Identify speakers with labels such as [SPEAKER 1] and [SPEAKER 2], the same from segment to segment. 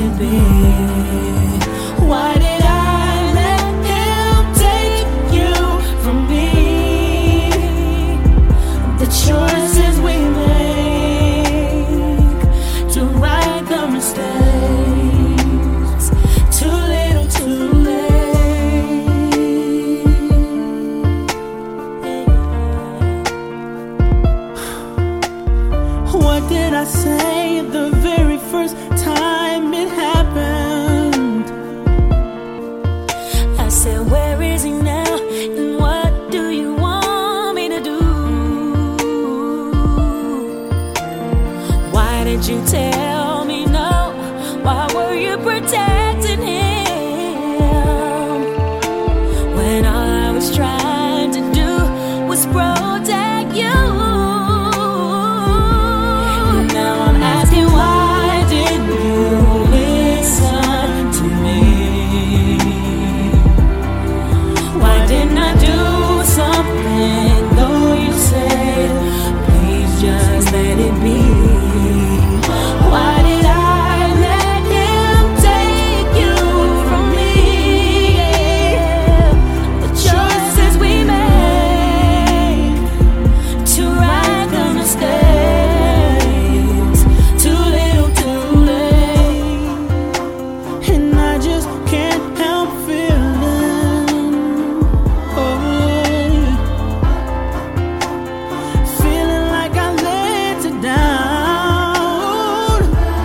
[SPEAKER 1] it be? Why did I let him take you from me? The choices we make to right the mistakes, too little too late. What did I say the very first time it happened?
[SPEAKER 2] I said, where is he now? And what do you want me to do? Why did you tell me no? Why were you protecting him when all I was trying to do was protect you?
[SPEAKER 1] Now I'm asking, why didn't you listen to me? Why didn't I do something though you said, please just let it be? Why did I let him take you from me? The choices we made to right the mistakes, too little too late. And I just can't help feeling, feeling like I let you down.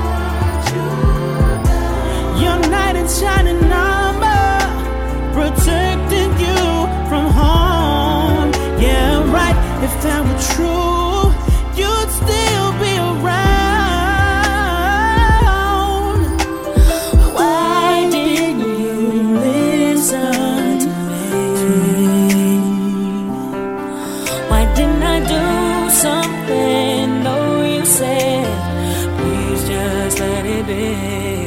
[SPEAKER 1] Your knight in shining armor, protecting you from harm. Yeah, right. If that were true, you'd still be around. Why didn't you listen to me?
[SPEAKER 2] Why didn't I do something though you said, please just let it be?